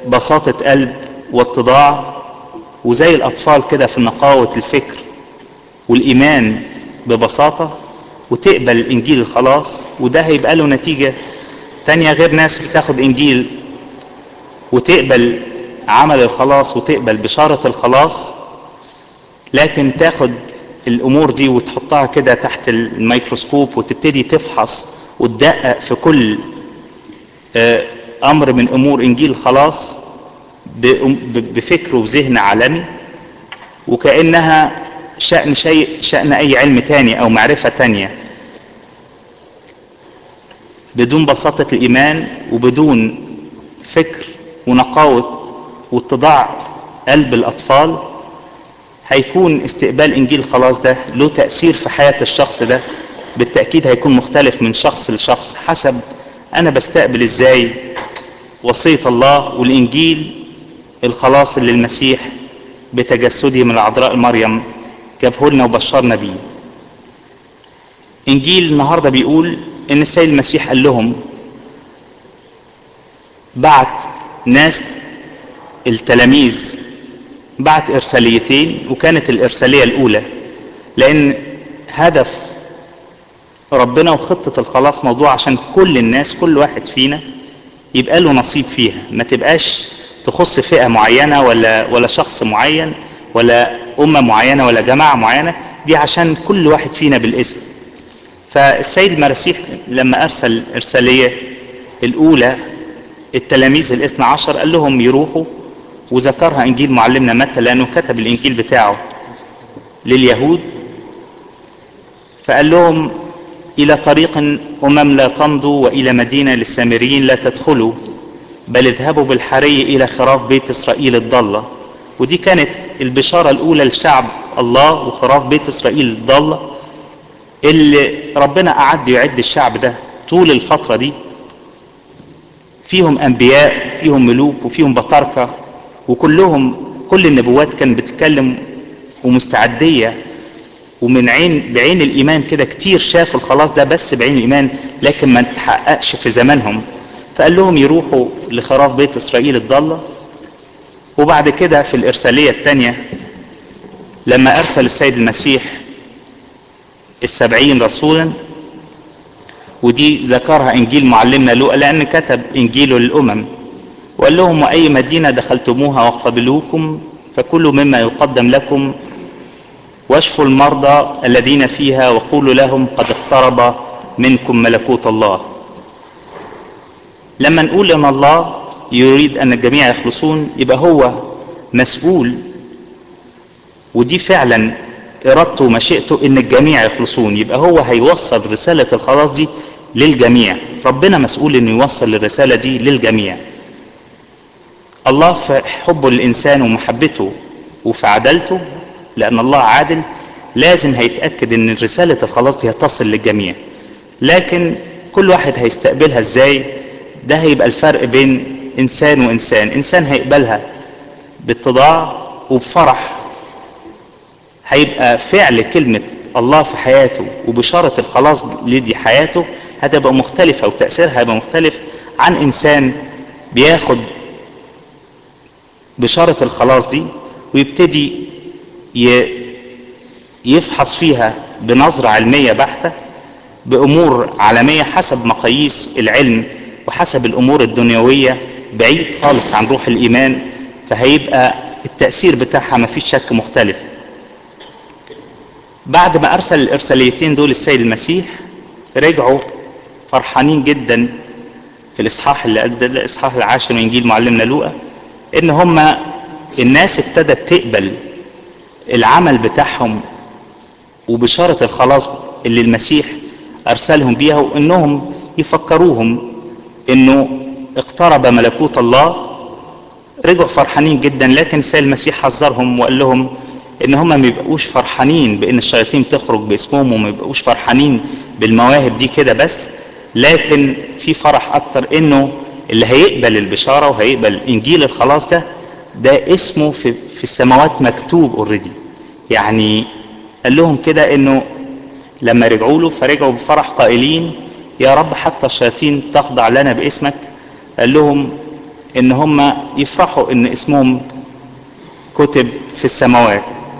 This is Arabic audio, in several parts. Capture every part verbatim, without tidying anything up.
ببساطة قلب واتضاع، وزي الأطفال كده في نقاوة الفكر والإيمان ببساطة، وتقبل إنجيل الخلاص. وده هيبقى له نتيجة تانية غير ناس بتاخد إنجيل وتقبل عمل الخلاص وتقبل بشارة الخلاص، لكن تاخد الأمور دي وتحطها كده تحت الميكروسكوب وتبتدي تفحص وتدقق في كل أمر من أمور إنجيل الخلاص بفكر وذهن عالمي، وكأنها شأن شيء شأن أي علم تاني أو معرفة تانية، بدون بساطة الإيمان وبدون فكر ونقاوة واتضاع قلب الأطفال. هيكون استقبال إنجيل الخلاص ده له تأثير في حياة الشخص ده، بالتأكيد هيكون مختلف من شخص لشخص حسب أنا بستقبل إزاي وصية الله والإنجيل الخلاص اللي المسيح بتجسده من العذراء مريم جابه لنا وبشرنا بيه. إنجيل النهارده بيقول إن السيد المسيح قال لهم، بعت ناس التلاميذ، بعت إرساليتين، وكانت الإرسالية الأولى لأن هدف ربنا وخطة الخلاص موضوع عشان كل الناس، كل واحد فينا يبقى له نصيب فيها، ما تبقاش تخص فئة معينة ولا ولا شخص معين ولا أمة معينة ولا جماعة معينة، دي عشان كل واحد فينا بالاسم. فالسيد المسيح لما أرسل الإرسالية الأولى التلاميذ الاثنى عشر قال لهم يروحوا، وذكرها إنجيل معلمنا متى لأنه كتب الإنجيل بتاعه لليهود، فقال لهم إلى طريق أمم لا تمضوا وإلى مدينة للسامريين لا تدخلوا، بل اذهبوا بالحري إلى خراف بيت إسرائيل الضالة. ودي كانت البشارة الأولى لشعب الله وخراف بيت إسرائيل الضالة اللي ربنا أعد يعد الشعب ده طول الفترة دي، فيهم أنبياء فيهم ملوك وفيهم بطاركة، وكلهم كل النبوات كان بتتكلم ومستعدية، ومن عين بعين الإيمان كده كتير شافوا الخلاص ده بس بعين الإيمان، لكن ما تحققش في زمانهم. فقال لهم يروحوا لخراف بيت إسرائيل الضالة. وبعد كده في الإرسالية الثانية لما أرسل السيد المسيح السبعين رسولا، ودي ذكرها إنجيل معلمنا لوقا لأن كتب إنجيله للأمم، وقال لهم وأي مدينة دخلتموها وقبلوكم فكلوا مما يقدم لكم، واشفوا المرضى الذين فيها وقولوا لهم قد اقترب منكم ملكوت الله. لما نقول ان الله يريد ان الجميع يخلصون يبقى هو مسؤول، ودي فعلا ارادته ومشيئته ان الجميع يخلصون، يبقى هو هيوصل رسالة الخلاص دي للجميع. ربنا مسؤول انه يوصل الرسالة دي للجميع. الله في حبه للإنسان ومحبته وفي عدالته، لأن الله عادل، لازم هيتأكد ان رسالة الخلاص دي هتصل للجميع، لكن كل واحد هيستقبلها ازاي ده هيبقى الفرق بين انسان وانسان. انسان هيقبلها باتضاع وبفرح، هيبقى فعل كلمة الله في حياته وبشارة الخلاص لدي حياته هتبقى مختلفة وتأثيرها هيبقى مختلف عن انسان بياخد بشارة الخلاص دي ويبتدي يفحص فيها بنظرة علمية بحتة بأمور عالمية حسب مقاييس العلم وحسب الأمور الدنيوية بعيد خالص عن روح الإيمان، فهيبقى التأثير بتاعها ما فيش شك مختلف. بعد ما أرسل الإرساليتين دول السيد المسيح رجعوا فرحانين جدا في الإصحاح اللي الإصحاح العاشر من إنجيل معلمنا لوقا إن هم الناس ابتدت تقبل العمل بتاعهم وبشارة الخلاص اللي المسيح أرسلهم بيها، وإنهم يفكروهم إنه اقترب ملكوت الله. رجعوا فرحانين جدا، لكن السيد المسيح حذرهم وقال لهم إن هم ما يبقوش فرحانين بإن الشياطين تخرج باسمهم، وما يبقوش فرحانين بالمواهب دي كده بس، لكن في فرح أكتر إنه اللي هيقبل البشارة وهيقبل إنجيل الخلاص ده ده اسمه في, في السماوات مكتوب اوريدي. يعني قال لهم كده إنه لما رجعوا له فرجعوا بفرح قائلين يا رب حتى الشياطين تخضع لنا باسمك. قال لهم ان هم يفرحوا ان اسمهم كتب في السماوات.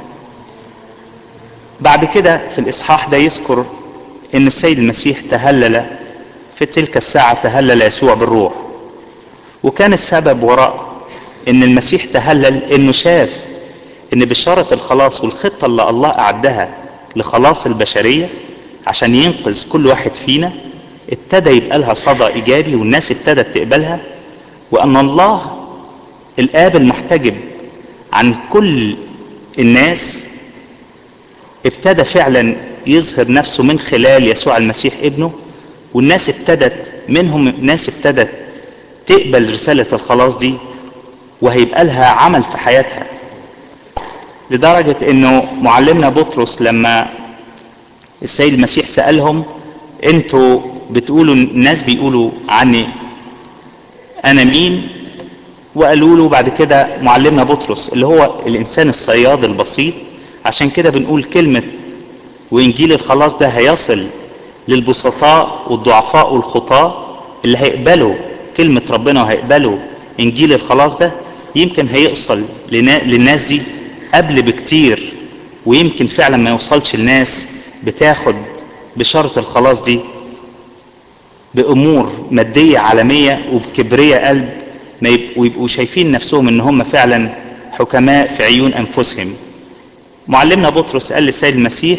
بعد كده في الاصحاح ده يذكر ان السيد المسيح تهلل في تلك الساعة، تهلل يسوع بالروح. وكان السبب وراء ان المسيح تهلل انه شاف ان بشارة الخلاص والخطة اللي الله اعدها لخلاص البشرية عشان ينقذ كل واحد فينا ابتدى يبقى لها صدى ايجابي، والناس ابتدت تقبلها، وان الله الاب المحتجب عن كل الناس ابتدى فعلا يظهر نفسه من خلال يسوع المسيح ابنه. والناس ابتدت منهم ناس ابتدت تقبل رسالة الخلاص دي وهيبقى لها عمل في حياتها، لدرجة انه معلمنا بطرس لما السيد المسيح سألهم انتوا بتقولوا الناس بيقولوا عني انا مين، وقالوا له بعد كده معلمنا بطرس اللي هو الانسان الصياد البسيط. عشان كده بنقول كلمة وانجيل الخلاص ده هيصل للبسطاء والضعفاء والخطاة اللي هيقبلوا كلمة ربنا وهيقبلوا انجيل الخلاص ده، يمكن هيوصل للناس دي قبل بكتير، ويمكن فعلا ما يوصلش الناس بتاخد بشارة الخلاص دي بأمور مادية عالمية وبكبرية قلب، ما يبقوا, يبقوا شايفين نفسهم ان هم فعلا حكماء في عيون انفسهم. معلمنا بطرس قال للسيد المسيح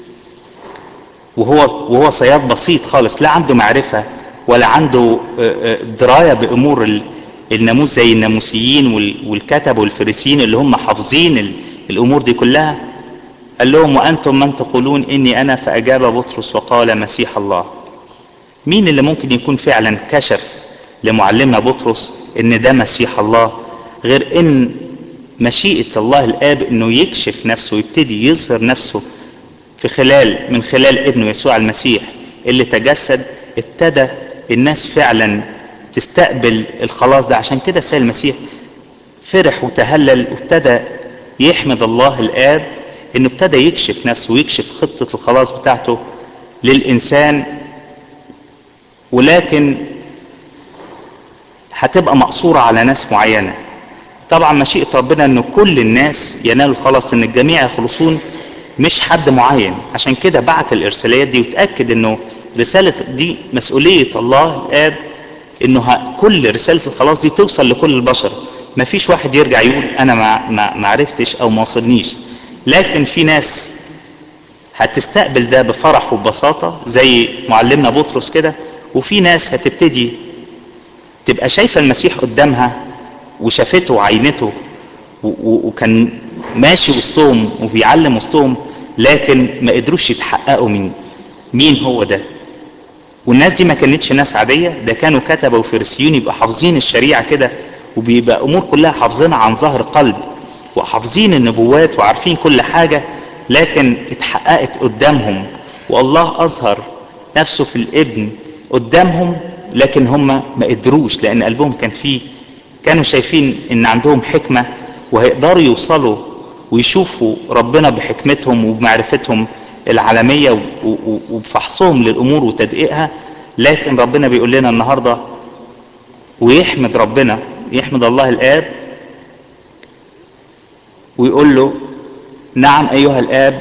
وهو وهو صياد بسيط خالص، لا عنده معرفة ولا عنده دراية بأمور الناموس زي الناموسيين والكتب والفريسيين اللي هم حافظين الأمور دي كلها. قال لهم وأنتم من تقولون إني أنا؟ فأجاب بطرس وقال مسيح الله. مين اللي ممكن يكون فعلا كشف لمعلمنا بطرس إن ده مسيح الله غير إن مشيئة الله الآب إنه يكشف نفسه ويبتدي يظهر نفسه في خلال من خلال ابنه يسوع المسيح اللي تجسد. ابتدى الناس فعلا تستقبل الخلاص ده. عشان كده السيد المسيح فرح وتهلل وابتدى يحمد الله الآب انه ابتدى يكشف نفسه ويكشف خطة الخلاص بتاعته للإنسان. ولكن هتبقى مقصورة على ناس معينة. طبعا مشيئة ربنا انه كل الناس ينالوا الخلاص، ان الجميع يخلصون، مش حد معين. عشان كده بعت الارساليات دي وتأكد انه رسالة دي مسؤولية الله الآب، انه كل رسالة الخلاص دي توصل لكل البشر. ما فيش واحد يرجع يقول انا ما, ما, ما عرفتش او ما وصلنيش، لكن في ناس هتستقبل ده بفرح وببساطة زي معلمنا بطرس كده، وفي ناس هتبتدي تبقى شايفة المسيح قدامها وشافته وعينته وكان ماشي وسطهم وبيعلم وسطهم، لكن ما قدروش يتحققوا من مين هو ده. والناس دي ما كانتش ناس عادية، ده كانوا كتبة وفريسيين يبقى حافظين الشريعة كده، وبيبقى أمور كلها حافظينها عن ظهر قلب، وحافظين النبوات وعارفين كل حاجة، لكن اتحققت قدامهم والله أظهر نفسه في الابن قدامهم، لكن هم ما قدروش لأن قلبهم كان فيه، كانوا شايفين إن عندهم حكمة وهيقدروا يوصلوا ويشوفوا ربنا بحكمتهم وبمعرفتهم العالمية وبفحصهم للأمور وتدقيقها. لكن ربنا بيقول لنا النهاردة ويحمد ربنا، يحمد الله الآب ويقول له نعم أيها الآب،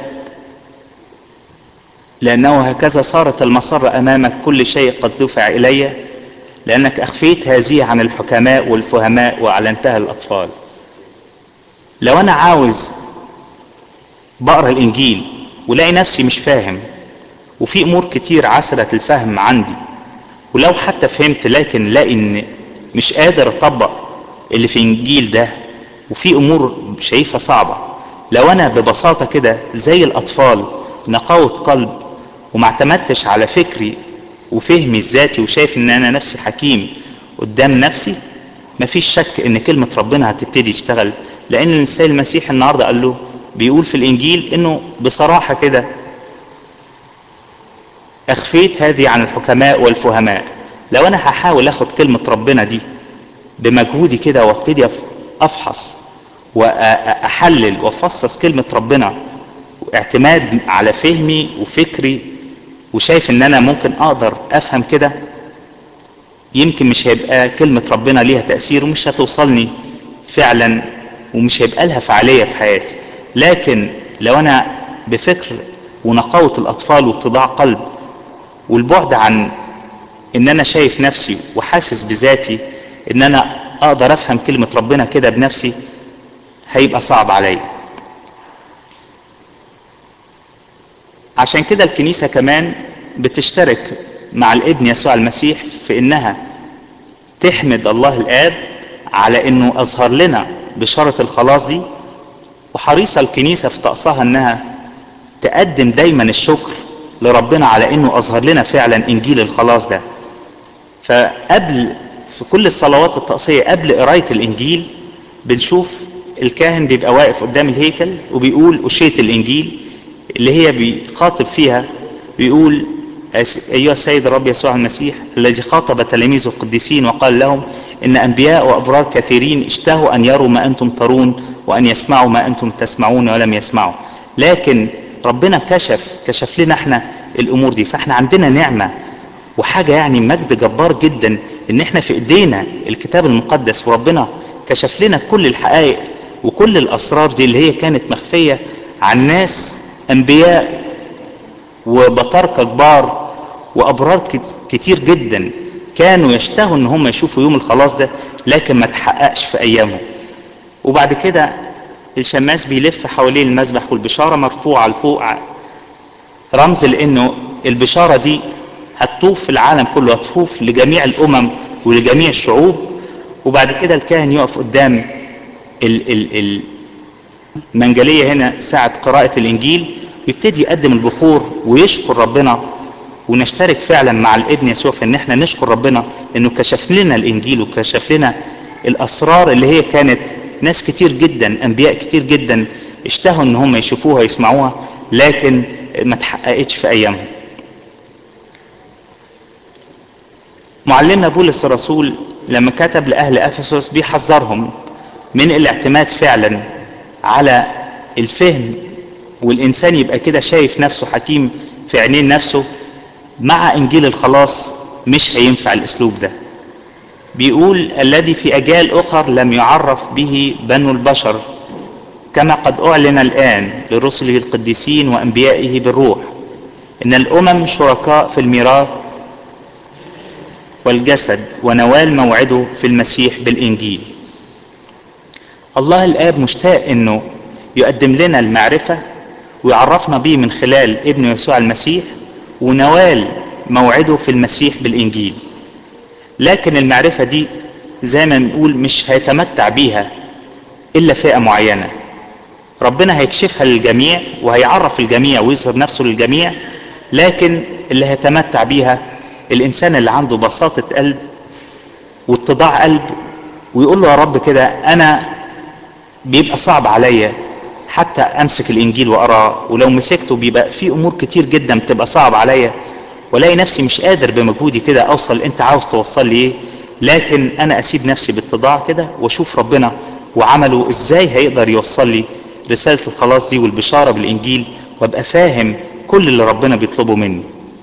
لأنه هكذا صارت المسرة أمامك، كل شيء قد دفع إلي، لأنك أخفيت هذه عن الحكماء والفهماء وأعلنتها للأطفال. لو أنا عاوز بقرأ الإنجيل ولاقي نفسي مش فاهم وفي أمور كتير عسرة الفهم عندي، ولو حتى فهمت لكن لاقي إن مش قادر أطبق اللي في إنجيل ده، وفي أمور شايفها صعبة، لو أنا ببساطة كده زي الأطفال نقاوة قلب وما اعتمدتش على فكري وفهمي الذاتي وشايف إن أنا نفسي حكيم قدام نفسي، مفيش شك إن كلمة ربنا هتبتدي تشتغل. لأن السيد المسيح النهاردة قال له بيقول في الإنجيل إنه بصراحة كده أخفيت هذه عن الحكماء والفهماء. لو أنا هحاول أخد كلمة ربنا دي بمجهودي كده وابتدي أفحص وأحلل وأفصص كلمة ربنا واعتماد على فهمي وفكري وشايف إن أنا ممكن أقدر أفهم كده، يمكن مش هيبقى كلمة ربنا ليها تأثير ومش هتوصلني فعلا ومش هيبقى لها فعالية في حياتي. لكن لو انا بفكر ونقاوة الاطفال واتضاع قلب والبعد عن ان انا شايف نفسي وحاسس بذاتي ان انا اقدر افهم كلمة ربنا كده بنفسي، هيبقى صعب عليا. عشان كده الكنيسة كمان بتشترك مع الابن يسوع المسيح في انها تحمد الله الاب على انه اظهر لنا بشارة الخلاص دي، وحريصة الكنيسة في طقسها انها تقدم دايما الشكر لربنا على انه اظهر لنا فعلا انجيل الخلاص ده. فقبل في كل الصلوات الطقسية قبل قراية الانجيل بنشوف الكاهن بيبقى واقف قدام الهيكل وبيقول أشية الانجيل اللي هي بيخاطب فيها، بيقول ايها السيد الرب يسوع المسيح الذي خاطب تلاميذه القديسين وقال لهم ان انبياء وابرار كثيرين اشتهوا ان يروا ما انتم ترون وان يسمعوا ما انتم تسمعون ولم يسمعوا، لكن ربنا كشف كشف لنا احنا الامور دي. فاحنا عندنا نعمة وحاجة يعني مجد جبار جدا ان احنا في ايدينا الكتاب المقدس، وربنا كشف لنا كل الحقائق وكل الاسرار دي اللي هي كانت مخفية عن ناس انبياء وبطاركة كبار وابرار كتير جدا كانوا يشتهوا ان هم يشوفوا يوم الخلاص ده لكن ما تحققش في ايامهم. وبعد كده الشماس بيلف حوالين المذبح والبشارة مرفوعة لفوق، رمز لانه البشارة دي هتطوف في العالم كله، هتطوف لجميع الامم ولجميع الشعوب. وبعد كده الكاهن يقف قدام المنجلية هنا ساعة قراءة الانجيل ويبتدي يقدم البخور ويشكر ربنا، ونشترك فعلا مع الابن يسوع في ان احنا نشكر ربنا انه كشف لنا الانجيل وكشف لنا الاسرار اللي هي كانت ناس كتير جدا انبياء كتير جدا اشتهوا ان هم يشوفوها يسمعوها لكن ما تحققتش في ايامهم. معلمنا بولس الرسول لما كتب لأهل أفسس بيحذرهم من الاعتماد فعلا على الفهم، والإنسان يبقى كده شايف نفسه حكيم في عينين نفسه. مع إنجيل الخلاص مش هينفع الأسلوب ده. بيقول الذي في أجيال أخر لم يعرف به بنو البشر كما قد أعلن الآن لرسله القديسين وأنبيائه بالروح إن الأمم شركاء في الميراث والجسد ونوال موعده في المسيح بالإنجيل. الله الآب مشتاق إنه يقدم لنا المعرفة ويعرفنا به من خلال ابنه يسوع المسيح ونوال موعده في المسيح بالإنجيل. لكن المعرفة دي زي ما بنقول مش هيتمتع بيها إلا فئة معينة. ربنا هيكشفها للجميع وهيعرف الجميع ويظهر نفسه للجميع، لكن اللي هيتمتع بيها الإنسان اللي عنده بساطة قلب واتضاع قلب ويقول له يا رب كده أنا بيبقى صعب عليا حتى أمسك الإنجيل وأقرأ، ولو مسكته بيبقى في أمور كتير جدا بتبقى صعب عليا ولاقي نفسي مش قادر بمجهودي كده أوصل أنت عاوز توصل لي إيه، لكن أنا أسيب نفسي باتضاع كده وأشوف ربنا وعمله إزاي هيقدر يوصل لي رسالة الخلاص دي والبشارة بالإنجيل وأبقى فاهم كل اللي ربنا بيطلبه مني.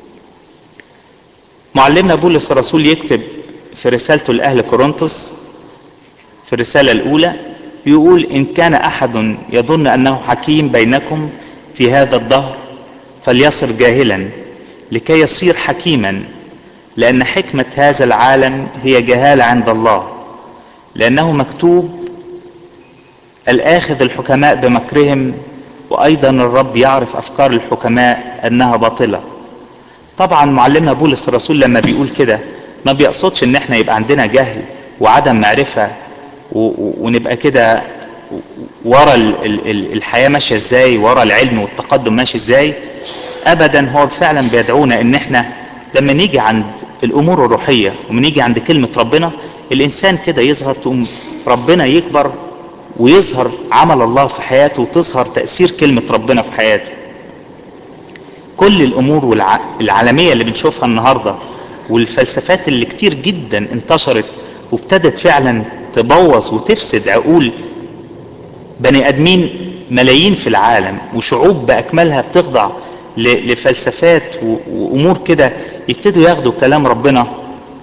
معلمنا بولس الرسول يكتب في رسالته لأهل كورنثوس في الرسالة الأولى يقول إن كان أحد يظن أنه حكيم بينكم في هذا الدهر فليصر جاهلا لكي يصير حكيما، لأن حكمة هذا العالم هي جهالة عند الله، لأنه مكتوب الآخذ الحكماء بمكرهم، وأيضا الرب يعرف أفكار الحكماء أنها باطلة. طبعا معلمنا بولس الرسول لما بيقول كده ما بيقصدش ان احنا يبقى عندنا جهل وعدم معرفة ونبقى كده ورا الحياة ماشية ازاي، ورا العلم والتقدم ماشي ازاي. ابدا، هو فعلا بيدعونا ان احنا لما نيجي عند الامور الروحية وما نيجي عند كلمة ربنا الانسان كده يظهر، تقوم ربنا يكبر ويظهر عمل الله في حياته وتظهر تأثير كلمة ربنا في حياته. كل الامور العالمية اللي بنشوفها النهاردة والفلسفات اللي كتير جدا انتشرت وابتدت فعلا تبوظ وتفسد عقول بني ادمين ملايين في العالم وشعوب باكملها بتخضع لفلسفات وامور كده، يبتدوا ياخدوا كلام ربنا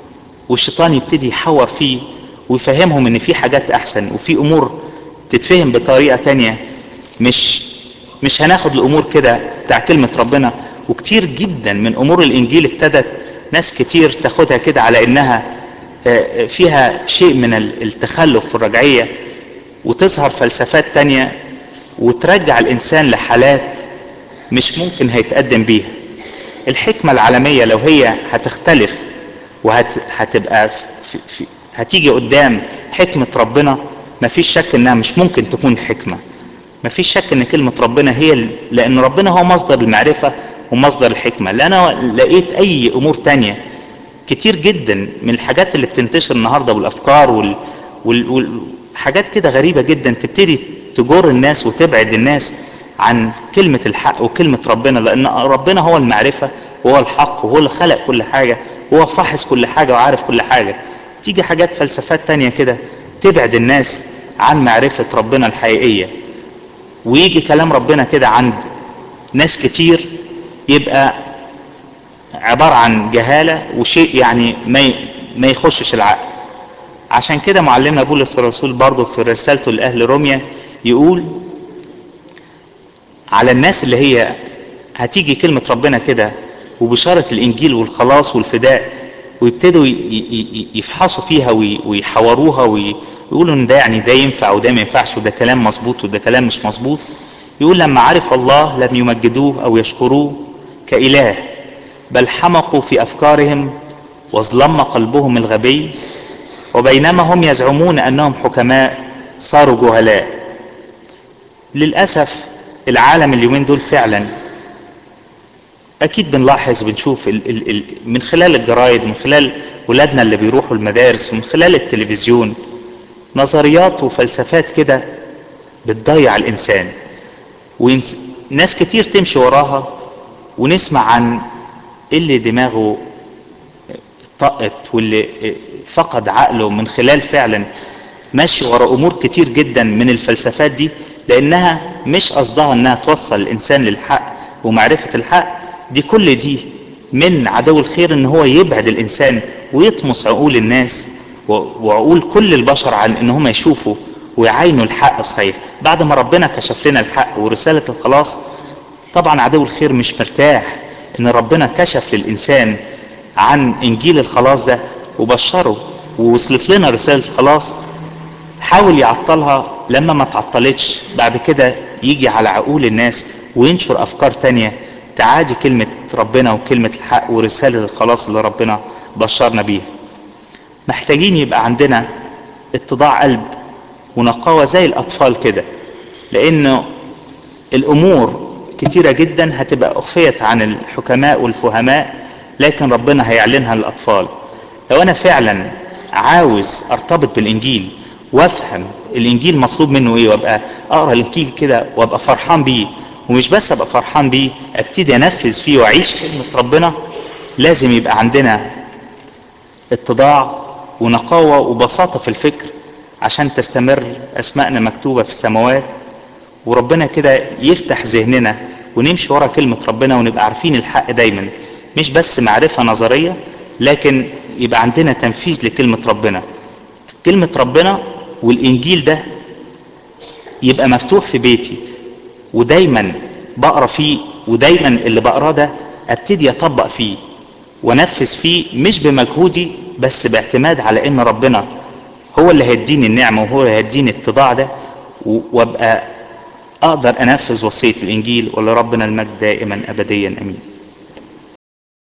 والشيطان يبتدي يحور فيه ويفهمهم ان في حاجات احسن وفي امور تتفهم بطريقة تانية، مش مش هناخد الامور كده بتاع كلمة ربنا. وكتير جدا من امور الانجيل ابتدت ناس كتير تاخدها كده على انها فيها شيء من التخلف في الرجعية، وتظهر فلسفات تانية وترجع الانسان لحالات مش ممكن هيتقدم بيها. الحكمة العالمية لو هي هتختلف وهتبقى في في هتيجي قدام حكمة ربنا، مفيش شك انها مش ممكن تكون حكمة. مفيش شك ان كلمة ربنا هي، لان ربنا هو مصدر المعرفة ومصدر الحكمة. لان انا لقيت اي امور تانية كتير جدا من الحاجات اللي بتنتشر النهاردة والافكار وال... وال... والحاجات كده غريبة جدا تبتدي تجر الناس وتبعد الناس عن كلمة الحق وكلمة ربنا، لان ربنا هو المعرفة وهو الحق وهو اللي خلق كل حاجة وهو فاحص كل حاجة وعارف كل حاجة. تيجي حاجات فلسفات تانية كده تبعد الناس عن معرفة ربنا الحقيقية، ويجي كلام ربنا كده عند ناس كتير يبقى عبارة عن جهالة وشيء يعني ما ما يخشش العقل. عشان كده معلمنا بولس الرسول برضه في رسالته لأهل روميا يقول على الناس اللي هي هتيجي كلمة ربنا كده وبشارة الإنجيل والخلاص والفداء ويبتدوا يفحصوا فيها ويحوروها ويقولوا ان ده يعني ده ينفع وده ما ينفعش وده كلام مظبوط وده كلام مش مظبوط. يقول لما عرف الله لم يمجدوه او يشكروه كإله، بل حمقوا في افكارهم واظلم قلبهم الغبي، وبينما هم يزعمون انهم حكماء صاروا جهلاء. للأسف العالم اليومين دول فعلا اكيد بنلاحظ بنشوف ال ال ال من خلال الجرايد ومن خلال ولادنا اللي بيروحوا المدارس ومن خلال التلفزيون نظريات وفلسفات كده بتضيع الانسان، وناس كتير تمشي وراها ونسمع عن اللي دماغه طقت واللي فقد عقله من خلال فعلا ماشي ورا امور كتير جدا من الفلسفات دي، لانها مش قصدها انها توصل الانسان للحق ومعرفة الحق. دي كل دي من عدو الخير ان هو يبعد الانسان ويطمس عقول الناس وعقول كل البشر عن ان هم يشوفوا ويعينوا الحق بصحيح بعد ما ربنا كشف لنا الحق ورسالة الخلاص. طبعا عدو الخير مش مرتاح ان ربنا كشف للانسان عن انجيل الخلاص ده وبشره ووصلت لنا رسالة الخلاص، حاول يعطلها. لما ما تعطلتش بعد كده يجي على عقول الناس وينشر افكار تانية تعادي كلمة ربنا وكلمة الحق ورسالة الخلاص اللي ربنا بشرنا بيها. محتاجين يبقى عندنا اتضاع قلب ونقاوة زي الاطفال كده، لانه الامور كتيرة جدا هتبقى اخفيت عن الحكماء والفهماء، لكن ربنا هيعلنها للاطفال. لو انا فعلا عاوز ارتبط بالانجيل وافهم الانجيل مطلوب منه ايه وابقى اقرا الانجيل كده وابقى فرحان بيه، ومش بس ابقى فرحان بيه ابتدي انفذ فيه واعيش كلمة ربنا، لازم يبقى عندنا اتضاع ونقاوة وبساطة في الفكر عشان تستمر اسماءنا مكتوبة في السماوات، وربنا كده يفتح ذهننا ونمشي ورا كلمة ربنا ونبقى عارفين الحق دايما، مش بس معرفة نظرية لكن يبقى عندنا تنفيذ لكلمة ربنا. كلمة ربنا والإنجيل ده يبقى مفتوح في بيتي ودايما بقرأ فيه، ودايما اللي بقرأ ده ابتدي اطبق فيه ونفذ فيه مش بمجهودي بس باعتماد على ان ربنا هو اللي هيديني النعمة وهو اللي هيديني الاتضاع ده، وابقى اقدر انفذ وصية الانجيل. ولربنا المجد دائما ابديا امين.